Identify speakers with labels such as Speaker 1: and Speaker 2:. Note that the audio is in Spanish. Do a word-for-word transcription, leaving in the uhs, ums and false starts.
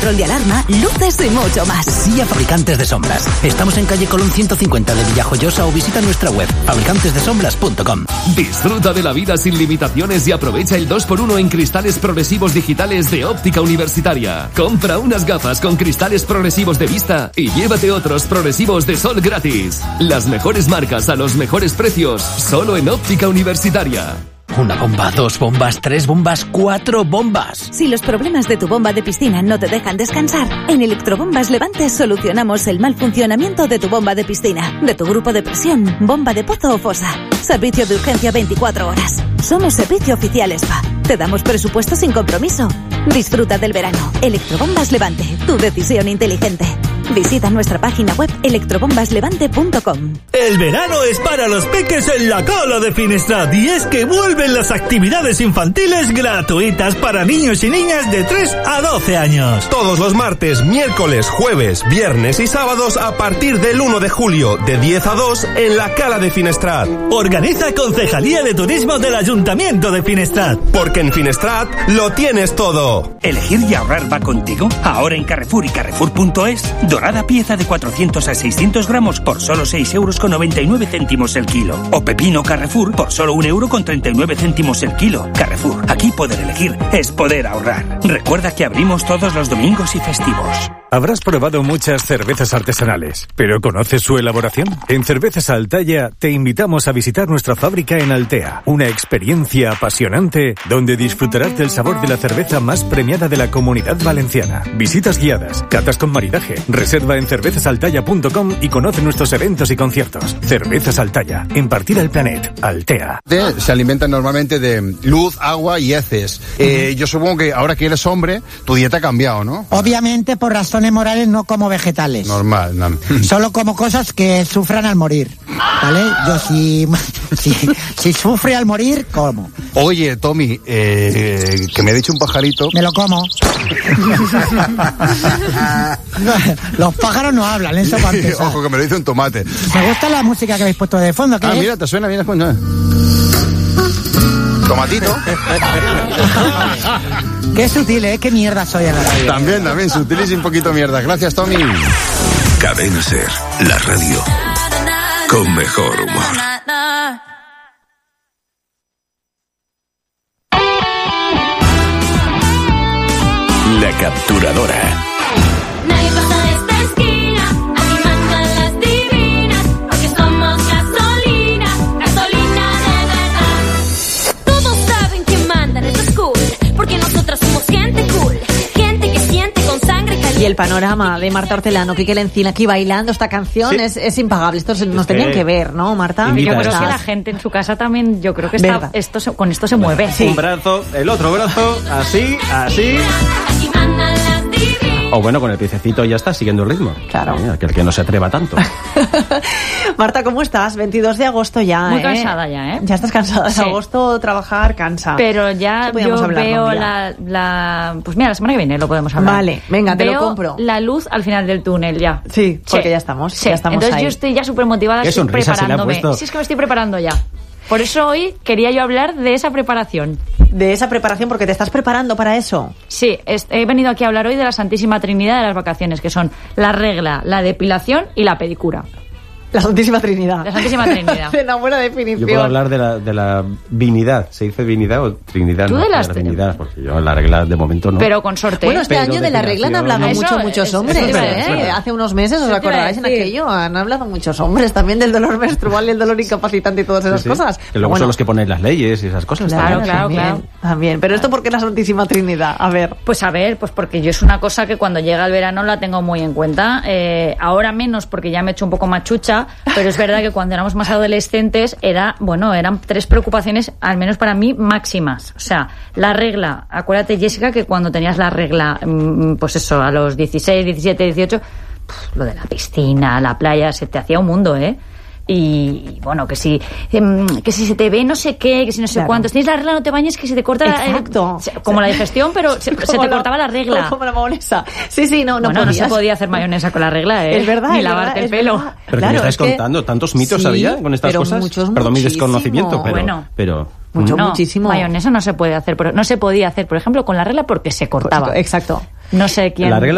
Speaker 1: control de alarma, luces y mucho más.
Speaker 2: Sí a Fabricantes de Sombras. Estamos en calle Colón ciento cincuenta de Villajoyosa o visita nuestra web fabricantes de sombras punto com.
Speaker 3: Disfruta de la vida sin limitaciones y aprovecha el dos por uno en cristales progresivos digitales de Óptica Universitaria. Compra unas gafas con cristales progresivos de vista y llévate otros progresivos de sol gratis. Las mejores marcas a los mejores precios, solo en Óptica Universitaria.
Speaker 2: Una bomba, dos bombas, tres bombas, cuatro bombas.
Speaker 1: Si los problemas de tu bomba de piscina no te dejan descansar, en Electrobombas Levante solucionamos el mal funcionamiento de tu bomba de piscina, de tu grupo de presión, bomba de pozo o fosa. Servicio de urgencia veinticuatro horas. Somos servicio oficial Spa. Te damos presupuesto sin compromiso. Disfruta del verano. Electrobombas Levante, tu decisión inteligente. Visita nuestra página web electrobombas levante punto com.
Speaker 4: El verano es para los peques en la Cala de Finestrat y es que vuelven las actividades infantiles gratuitas para niños y niñas de tres a doce años.
Speaker 5: Todos los martes, miércoles, jueves, viernes y sábados a partir del uno de julio de diez a dos en la Cala de Finestrat.
Speaker 4: Organiza Concejalía de Turismo del Ayuntamiento de Finestrat.
Speaker 5: Porque en Finestrat lo tienes todo.
Speaker 6: ¿Elegir y ahorrar va contigo? Ahora en Carrefour y Carrefour punto es, dorada pieza de cuatrocientos a seiscientos gramos por solo seis euros con noventa y nueve céntimos el kilo. O pepino Carrefour por solo un euro con treinta y nueve céntimos el kilo. Carrefour, aquí poder elegir es poder ahorrar. Recuerda que abrimos todos los domingos y festivos.
Speaker 7: Habrás probado muchas cervezas artesanales, ¿pero conoces su elaboración? En Cervezas Altaya te invitamos a visitar nuestra fábrica en Altea, una experiencia apasionante donde disfrutarás del sabor de la cerveza más premiada de la Comunidad Valenciana. Visitas guiadas, catas con maridaje, reserva en cervezas altaya punto com y conoce nuestros eventos y conciertos. Cervezas Altaya, en Partida al Planet, Altea.
Speaker 8: Se alimentan normalmente de luz, agua y heces. Eh, yo supongo que ahora que eres hombre, tu dieta ha cambiado, ¿no?
Speaker 9: Obviamente por razones morales no como vegetales.
Speaker 8: Normal, no.
Speaker 9: Solo como cosas que sufran al morir, ¿vale? Yo si, si, si sufre al morir, como.
Speaker 8: Oye, Tommy, eh, que me ha dicho un pajarito.
Speaker 9: Me lo como. No, los pájaros no hablan, eso para empezar.
Speaker 8: Ojo, que me lo dice un tomate.
Speaker 9: Me gusta la música que habéis puesto de fondo. ¿Qué
Speaker 8: Ah,
Speaker 9: es?
Speaker 8: mira, te suena bien. No. Tomatito.
Speaker 9: Qué sutil, ¿eh? Qué mierda soy en la radio.
Speaker 8: También, también, sutil y un poquito mierda. Gracias, Tommy.
Speaker 10: Cadena Ser, la radio con mejor humor. La Capturadora.
Speaker 11: Nadie pasa de esta esquina, animando las divinas, porque somos gasolina, gasolina de verdad. Todos saben que mandan, esto es cool, porque nosotras somos gente cool, gente que siente con sangre caliente.
Speaker 12: Y el panorama de Marta Hortelano, Quique Lencina aquí bailando esta canción, sí, es, es impagable. Esto nos
Speaker 13: es
Speaker 12: tenían
Speaker 13: que
Speaker 12: que ver, ¿no, Marta?
Speaker 13: Yo creo
Speaker 12: ¿Estás?
Speaker 13: que la gente en su casa también, yo creo que está, esto se, con esto se mueve.
Speaker 14: Sí. Un brazo, el otro brazo, así, así. O bueno, con el piececito ya está siguiendo el ritmo.
Speaker 12: Claro.
Speaker 14: Eh, aquel que no se atreva tanto.
Speaker 12: Marta, ¿cómo estás? veintidós de agosto ya,
Speaker 13: Muy
Speaker 12: ¿eh?
Speaker 13: cansada ya, ¿eh?
Speaker 12: Ya estás cansada.
Speaker 13: Sí.
Speaker 12: Agosto, trabajar, cansa.
Speaker 13: Pero ya yo
Speaker 12: hablar,
Speaker 13: veo
Speaker 12: ¿no?
Speaker 13: la, la... Pues mira, la semana que viene lo podemos hablar.
Speaker 12: Vale, venga, te
Speaker 13: veo
Speaker 12: lo compro.
Speaker 13: la luz al final del túnel ya.
Speaker 12: Sí, porque
Speaker 13: sí.
Speaker 12: ya estamos.
Speaker 13: Sí.
Speaker 12: Ya estamos
Speaker 13: Entonces
Speaker 12: ahí.
Speaker 13: yo estoy ya súper motivada,
Speaker 14: ¿Qué
Speaker 13: estoy
Speaker 14: sonrisa se le ha
Speaker 13: preparándome.
Speaker 14: puesto?
Speaker 13: Sí, es que me estoy preparando ya. Por eso hoy quería yo hablar de esa preparación.
Speaker 12: De esa preparación, porque te estás preparando para eso.
Speaker 13: Sí, es, he venido aquí a hablar hoy de la Santísima Trinidad de las vacaciones, que son la regla, la depilación y la pedicura.
Speaker 12: La Santísima Trinidad.
Speaker 13: La Santísima Trinidad.
Speaker 12: Una buena definición.
Speaker 14: Yo puedo hablar de la, de la vinidad. ¿Se dice vinidad o trinidad?
Speaker 13: ¿Tú
Speaker 14: no,
Speaker 13: de las
Speaker 14: la Trinidad, porque yo la regla de momento no.
Speaker 13: Pero con sorte.
Speaker 12: Bueno, este
Speaker 14: Pero
Speaker 12: año de la regla han hablado
Speaker 13: Eso,
Speaker 12: mucho, muchos
Speaker 13: es-
Speaker 12: hombres,
Speaker 13: eso te iba a
Speaker 12: ¿eh?
Speaker 13: decir.
Speaker 12: Hace unos meses, ¿os
Speaker 13: Eso te iba a
Speaker 12: acordáis en
Speaker 13: decir.
Speaker 12: aquello? Han hablado muchos hombres también del dolor menstrual y el dolor incapacitante y todas esas
Speaker 14: Sí, sí.
Speaker 12: cosas.
Speaker 14: Que luego
Speaker 12: Bueno,
Speaker 14: son los que ponen las leyes y esas cosas.
Speaker 13: Claro,
Speaker 14: también.
Speaker 13: claro,
Speaker 12: también,
Speaker 13: claro.
Speaker 12: También. Pero esto, ¿por qué la Santísima Trinidad? A ver.
Speaker 13: Pues a ver, pues porque yo es una cosa que cuando llega el verano la tengo muy en cuenta. Eh, ahora menos porque ya me he hecho un poco machucha, pero es verdad que cuando éramos más adolescentes era, bueno, eran tres preocupaciones, al menos para mí, máximas. O sea, la regla. Acuérdate, Jessica, que cuando tenías la regla, mm, pues eso, a los dieciséis, diecisiete, dieciocho, pff, lo de la piscina, la playa, se te hacía un mundo, ¿eh? Y, y bueno, que si em, que si se te ve no sé qué, que si no sé
Speaker 12: Claro.
Speaker 13: cuántos, tienes la regla, no te bañes, que se te corta la-
Speaker 12: Exacto.
Speaker 13: eh, como la digestión, pero se, se
Speaker 12: Como
Speaker 13: te
Speaker 12: la-
Speaker 13: cortaba la regla.
Speaker 12: Como la mayonesa. Sí, sí, no, no
Speaker 13: bueno, no
Speaker 12: podías.
Speaker 13: se podía hacer mayonesa con la regla, ¿eh?
Speaker 12: Es verdad,
Speaker 13: Ni
Speaker 12: es
Speaker 13: lavarte
Speaker 12: verdad,
Speaker 13: el
Speaker 12: es
Speaker 13: pelo.
Speaker 12: verdad.
Speaker 14: Pero
Speaker 12: Claro,
Speaker 14: ¿qué me estáis
Speaker 12: es que-
Speaker 14: contando? ¿Tantos mitos
Speaker 12: Sí,
Speaker 14: había con estas
Speaker 12: pero
Speaker 14: cosas?
Speaker 12: muchos,
Speaker 14: Perdón mi
Speaker 12: muchísimo.
Speaker 14: desconocimiento, pero...
Speaker 13: Bueno.
Speaker 14: pero
Speaker 12: Mucho,
Speaker 13: no,
Speaker 12: muchísimo.
Speaker 13: mayonesa no se puede hacer, por- no se podía hacer, por ejemplo, con la regla porque se cortaba.
Speaker 12: Exacto.
Speaker 13: No sé quién.
Speaker 14: La regla